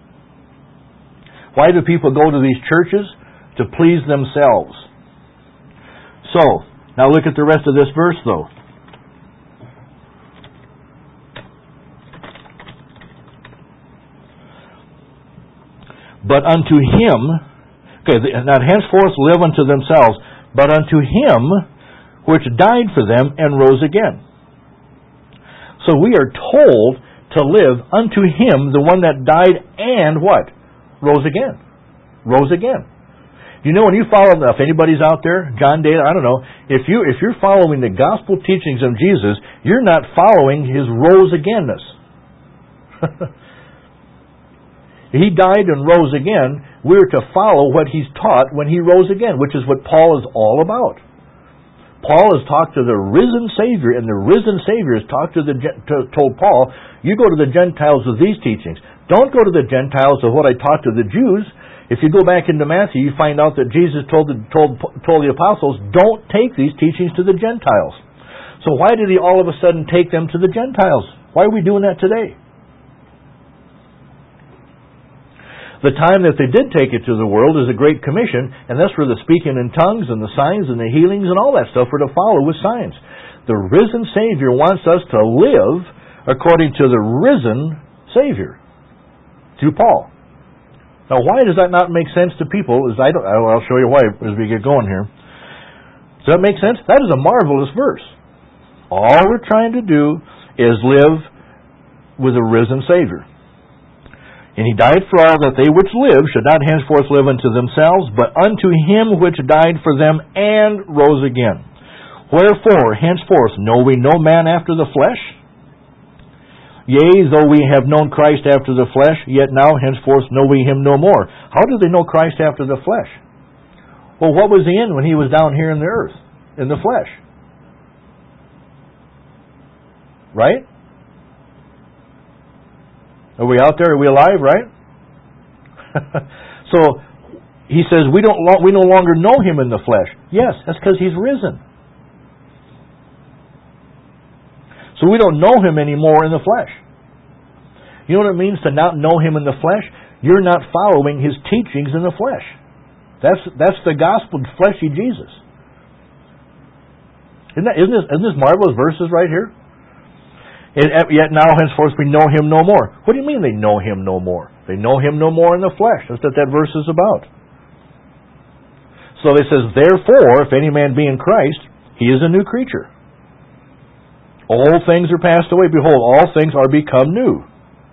Why do people go to these churches? To please themselves. So, now look at the rest of this verse though. But unto him, okay, not henceforth live unto themselves, but unto him which died for them and rose again. So we are told to live unto him, the one that died and what? Rose again. Rose again. You know, when you follow, if anybody's out there, John Dana, I don't know, if, you, if you're following the gospel teachings of Jesus, you're not following his rose againness. He died and rose again. We're to follow what he's taught when he rose again, which is what Paul is all about. Paul has talked to the risen Savior, and the risen Savior has talked to the to, told Paul, you go to the Gentiles with these teachings. Don't go to the Gentiles of what I taught to the Jews. If you go back into Matthew, you find out that Jesus told the, told, told the apostles, don't take these teachings to the Gentiles. So why did he all of a sudden take them to the Gentiles? Why are we doing that today? The time that they did take it to the world is a great commission, and that's where the speaking in tongues and the signs and the healings and all that stuff were to follow with signs. The risen Savior wants us to live according to the risen Savior, through Paul. Now, why does that not make sense to people? Is I don't, I'll show you why as we get going here. Does that make sense? That is a marvelous verse. All we're trying to do is live with a risen Savior. And he died for all that they which live should not henceforth live unto themselves, but unto him which died for them and rose again. Wherefore, henceforth, know we no man after the flesh? Yea, though we have known Christ after the flesh, yet now henceforth know we him no more. How did they know Christ after the flesh? Well, what was he in when he was down here in the earth, in the flesh? Right? Are we out there? Are we alive, right? So, he says, we don't lo- we no longer know him in the flesh. Yes, that's because he's risen. So we don't know him anymore in the flesh. You know what it means to not know him in the flesh? You're not following his teachings in the flesh. That's that's the gospel, fleshy Jesus. Isn't that, isn't this, isn't this marvelous verses right here? And yet now henceforth we know him no more. What do you mean they know him no more? They know him no more in the flesh. That's what that verse is about. So it says, therefore, if any man be in Christ, he is a new creature. All things are passed away. Behold, all things are become new.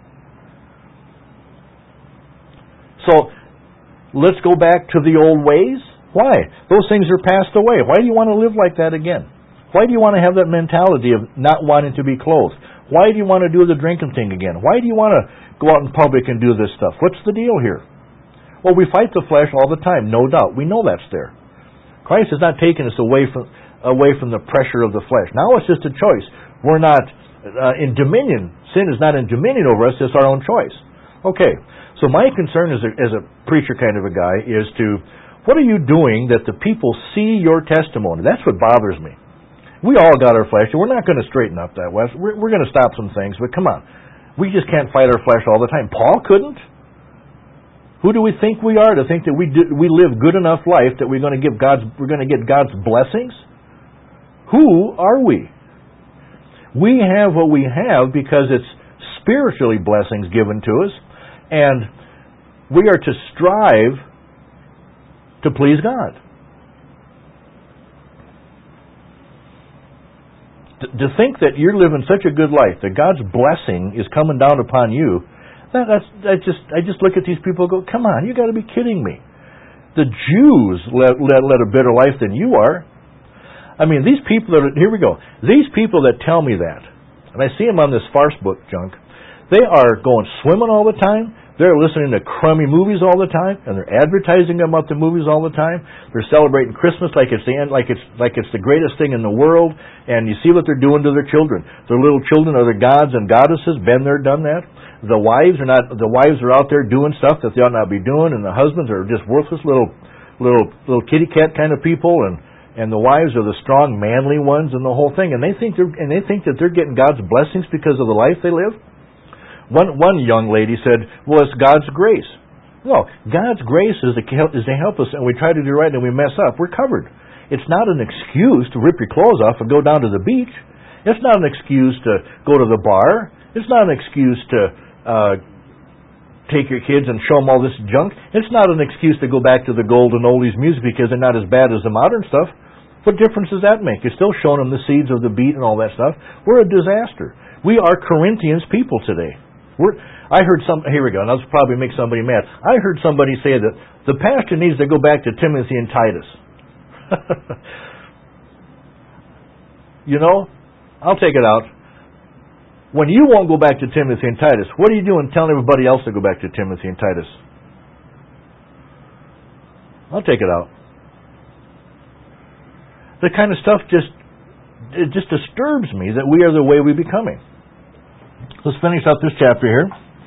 So, let's go back to the old ways. Why? Those things are passed away. Why do you want to live like that again? Why do you want to have that mentality of not wanting to be clothed? Why do you want to do the drinking thing again? Why do you want to go out in public and do this stuff? What's the deal here? Well, we fight the flesh all the time, no doubt. We know that's there. Christ has not taken us away from away from the pressure of the flesh. Now it's just a choice. We're not uh, in dominion. Sin is not in dominion over us. It's our own choice. Okay, so my concern as a, as a preacher kind of a guy is to, what are you doing that the people see your testimony? That's what bothers me. We all got our flesh, and we're not going to straighten up that, Wes. We're, we're going to stop some things, but come on. We just can't fight our flesh all the time. Paul couldn't. Who do we think we are to think that we do, we live good enough life that we're going to give God's we're going to get God's blessings? Who are we? We have what we have because it's spiritually blessings given to us, and we are to strive to please God. To think that you're living such a good life, that God's blessing is coming down upon you, that, that's I just I just look at these people and go, come on, you got to be kidding me. The Jews led, led, led a better life than you are. I mean, these people that are, here we go. These people that tell me that, and I see them on this farce book junk, they are going swimming all the time. They're listening to crummy movies all the time, and they're advertising about the movies all the time. They're celebrating Christmas like it's the end, like it's like it's the greatest thing in the world. And you see what they're doing to their children. Their little children are the gods and goddesses. Been there, done that. The wives are not. The wives are out there doing stuff that they ought not be doing, and the husbands are just worthless little, little, little kitty cat kind of people. And and the wives are the strong, manly ones, and the whole thing. And they think they're and they think that they're getting God's blessings because of the life they live. One one young lady said, "Well, it's God's grace." No, God's grace is to help, is to help us, and we try to do right, and we mess up. We're covered. It's not an excuse to rip your clothes off and go down to the beach. It's not an excuse to go to the bar. It's not an excuse to uh, take your kids and show them all this junk. It's not an excuse to go back to the golden oldies music because they're not as bad as the modern stuff. What difference does that make? You're still showing them the seeds of the beat and all that stuff. We're a disaster. We are Corinthians people today. We're, I heard some, here we go, and that'll probably make somebody mad. I heard somebody say that the pastor needs to go back to Timothy and Titus. You know, I'll take it out. When you won't go back to Timothy and Titus, what are you doing telling everybody else to go back to Timothy and Titus? I'll take it out. The kind of stuff just, it just disturbs me that we are the way we're becoming. Let's finish up this chapter here.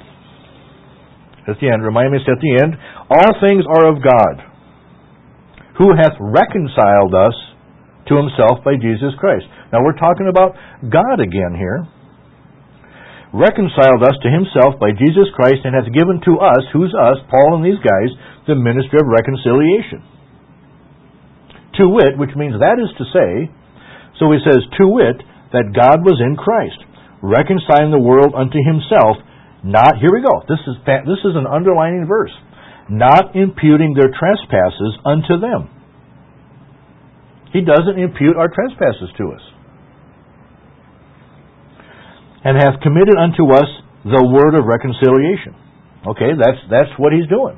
At the end, remind me it's at the end. All things are of God, who hath reconciled us to himself by Jesus Christ. Now we're talking about God again here. Reconciled us to himself by Jesus Christ, and hath given to us, who's us, Paul and these guys, the ministry of reconciliation. To wit, which means that is to say, so he says, to wit, that God was in Christ, reconciling the world unto himself, not, here we go, this is this is an underlining verse, not imputing their trespasses unto them. He doesn't impute our trespasses to us. And hath committed unto us the word of reconciliation. Okay, that's that's what he's doing.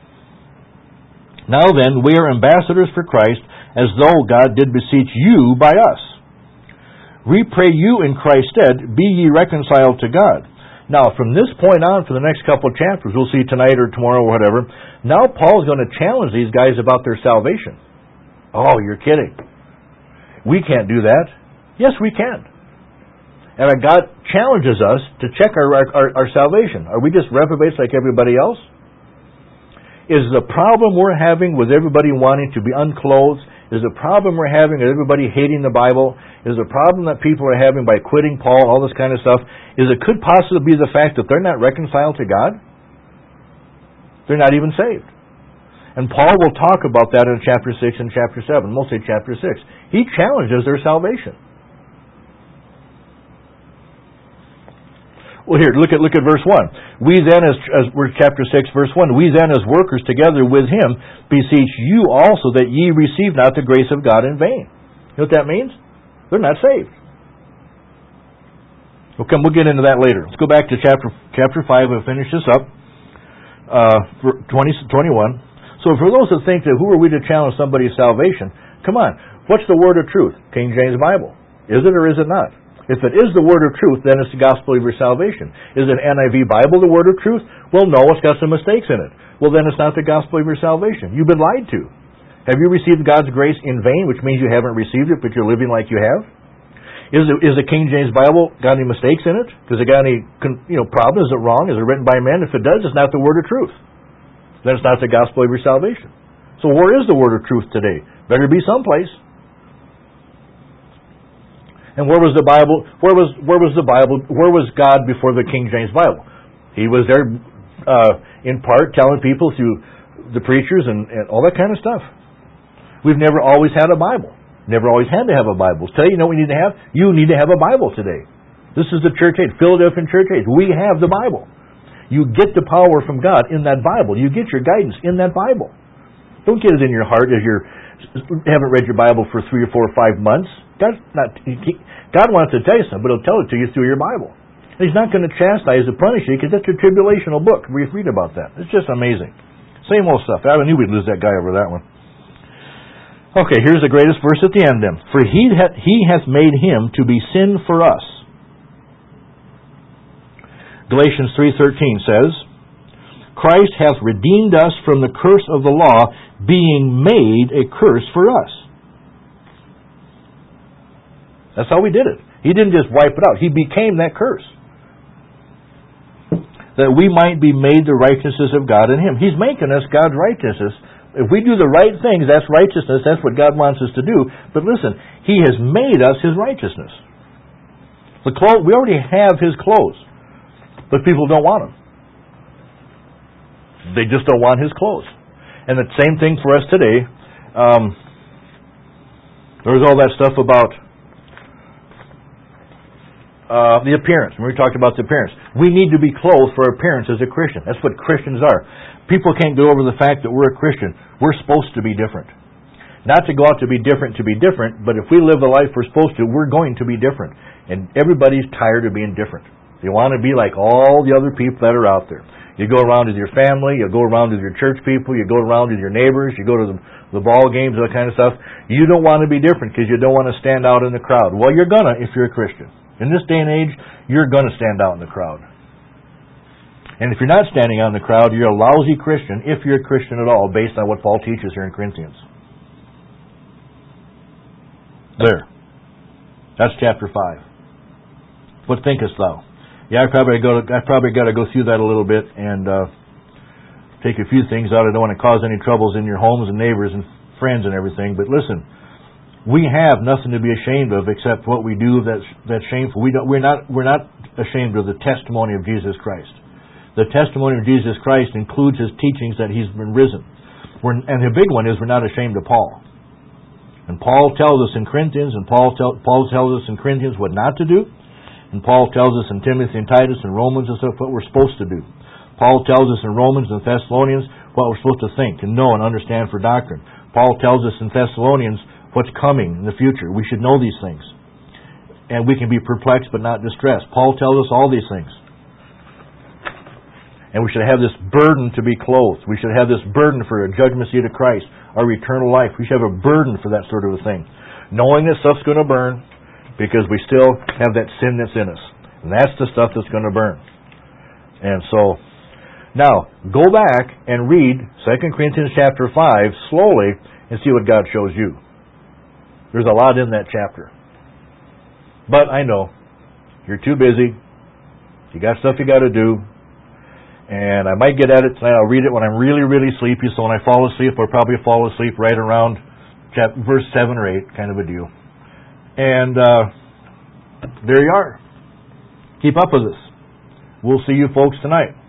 Now then, we are ambassadors for Christ, as though God did beseech you by us. We pray you in Christ's stead, be ye reconciled to God. Now, from this point on, for the next couple of chapters, we'll see tonight or tomorrow or whatever, now Paul's going to challenge these guys about their salvation. Oh, you're kidding. We can't do that. Yes, we can. And God challenges us to check our, our, our salvation. Are we just reprobates like everybody else? Is the problem we're having with everybody wanting to be unclothed? Is the problem we're having with everybody hating the Bible? Is the problem that people are having by quitting Paul, all this kind of stuff, is it could possibly be the fact that they're not reconciled to God? They're not even saved. And Paul will talk about that in chapter six and chapter seven, mostly chapter six. He challenges their salvation. Well, here, look at look at verse one. We then, as, as we're chapter six, verse one, we then as workers together with him beseech you also that ye receive not the grace of God in vain. You know what that means? They're not saved. Okay, we'll get into that later. Let's go back to chapter chapter five and finish this up. Uh, twenty, twenty-one. So for those that think that who are we to challenge somebody's salvation, come on. What's the word of truth? King James Bible. Is it or is it not? If it is the word of truth, then it's the gospel of your salvation. Is an N I V Bible the word of truth? Well, no, it's got some mistakes in it. Well, then it's not the gospel of your salvation. You've been lied to. Have you received God's grace in vain, which means you haven't received it, but you're living like you have? Is the, is the King James Bible got any mistakes in it? Does it got any you know problem? Is it wrong? Is it written by men? If it does, it's not the word of truth. Then it's not the gospel of your salvation. So where is the word of truth today? Better be someplace. And where was the Bible? Where was where was the Bible? Where was God before the King James Bible? He was there uh, in part telling people through the preachers and, and all that kind of stuff. We've never always had a Bible. Never always had to have a Bible. Today, you know what we need to have? You need to have a Bible today. This is the church age, Philadelphian church age. We have the Bible. You get the power from God in that Bible. You get your guidance in that Bible. Don't get it in your heart as you haven't read your Bible for three or four or five months. God's not, God wants to tell you something, but He'll tell it to you through your Bible. And He's not going to chastise or punish you because that's a tribulational book. We read about that. It's just amazing. Same old stuff. I knew we'd lose that guy over that one. Okay, here's the greatest verse at the end then. For he, ha- he hath made him to be sin for us. Galatians three thirteen says, Christ hath redeemed us from the curse of the law, being made a curse for us. That's how He did it. He didn't just wipe it out. He became that curse. That we might be made the righteousness of God in Him. He's making us God's righteousness If we do the right things, that's righteousness. That's what God wants us to do. But listen, He has made us His righteousness. The clothes, we already have His clothes, but people don't want them. They just don't want His clothes. And the same thing for us today. Um, there was all that stuff about uh, the appearance. When we talked about the appearance, we need to be clothed for appearance as a Christian. That's what Christians are. People can't go over the fact that we're a Christian. We're supposed to be different. Not to go out to be different to be different, but if we live the life we're supposed to, we're going to be different. And everybody's tired of being different. They want to be like all the other people that are out there. You go around with your family, you go around with your church people, you go around with your neighbors, you go to the, the ball games, that kind of stuff. You don't want to be different because you don't want to stand out in the crowd. Well, you're going to if you're a Christian. In this day and age, you're going to stand out in the crowd. And if you're not standing out in the crowd, you're a lousy Christian, if you're a Christian at all, based on what Paul teaches here in Corinthians. There. That's chapter five. What thinkest thou? Yeah, I probably go. To, I probably got to go through that a little bit and uh, take a few things out. I don't want to cause any troubles in your homes and neighbors and friends and everything. But listen, we have nothing to be ashamed of except what we do that's that's shameful. We don't. We're not. We're not ashamed of the testimony of Jesus Christ. The testimony of Jesus Christ includes His teachings that He's been risen. We're, and the big one is we're not ashamed of Paul. And Paul tells us in Corinthians, and Paul, tell, Paul tells us in Corinthians what not to do. And Paul tells us in Timothy and Titus and Romans and stuff what we're supposed to do. Paul tells us in Romans and Thessalonians what we're supposed to think and know and understand for doctrine. Paul tells us in Thessalonians what's coming in the future. We should know these things. And we can be perplexed but not distressed. Paul tells us all these things. And we should have this burden to be clothed. We should have this burden for a judgment seat of Christ, our eternal life. We should have a burden for that sort of a thing. Knowing that stuff's going to burn because we still have that sin that's in us. And that's the stuff that's going to burn. And so, now, go back and read Second Corinthians chapter five slowly and see what God shows you. There's a lot in that chapter. But I know, you're too busy. You got stuff you got to do. And I might get at it tonight. I'll read it when I'm really, really sleepy. So when I fall asleep, I'll probably fall asleep right around chapter, verse seven or eight, kind of a deal. And uh, there you are. Keep up with us. We'll see you folks tonight.